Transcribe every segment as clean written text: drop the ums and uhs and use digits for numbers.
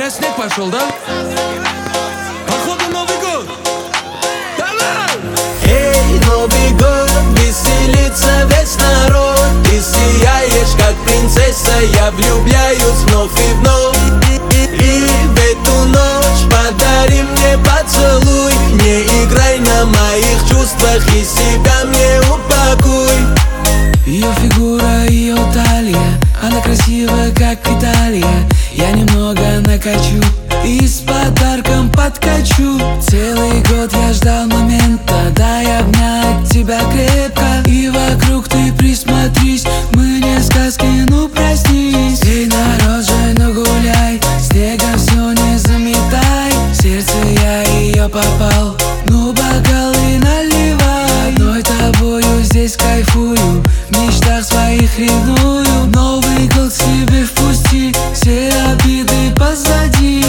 тебя снег пошел, да? Походу Новый год. Давай! Эй, Новый год, веселится весь народ. Ты сияешь, как принцесса, я влюбляюсь вновь и вновь. И в эту ночь подари мне поцелуй. Не играй на моих чувствах и себя мне упакуй. Ее фигура, ее талия, она красивая, как Италия. Я немного накачу и с подарком подкачу. Целый год я ждал момента, дай обнять тебя крепко. И вокруг ты присмотрись, мы не сказки, ну проснись. Эй, народ же, ну гуляй, снегом все не заметай. В сердце я ее попал, ну бокалы наливай. Одной тобою здесь кайфую, в мечтах своих ревную. Новый год к себе впусти, все обиды позади.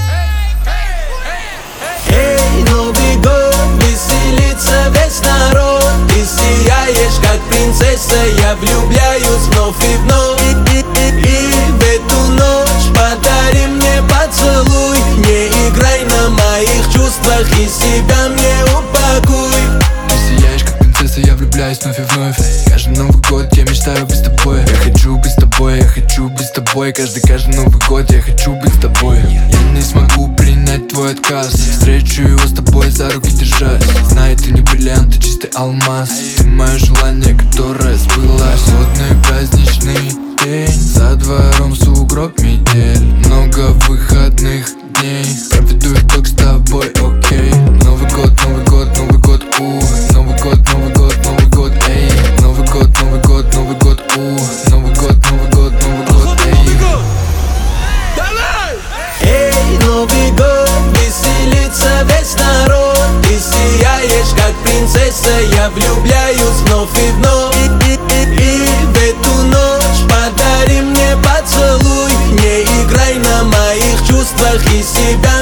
Эй, Новый год, веселится весь народ. Ты сияешь, как принцесса, я влюбляюсь вновь и вновь. И в эту ночь подари мне поцелуй. Не играй на моих чувствах и себя мне упакуй. Ты сияешь, как принцесса, я влюбляюсь вновь и вновь. Каждый Новый год я мечтаю быть с тобой. Я хочу быть с тобой, я хочу быть с тобой. Каждый Новый год я хочу быть с тобой. Я не смогу принять твой отказ. Встречу его с тобой, за руки держась. Знаю, ты не бриллиант, ты чистый алмаз. Ты мое желание, которое сбылось. Холодный праздничный день, за двором сугроб, метель. Много выходных дней, проведу их только с тобой, окей. Новый год, Новый год, Новый год, Новый год, Новый год, Новый год, эй. Новый год, Новый год, Новый год, Новый год, Новый год, Новый год, эй. Эй, Новый год, веселится весь народ. Ты сияешь, как принцесса, я влюбляюсь вновь и вновь. И в эту ночь подари мне поцелуй. Не играй на моих чувствах и себя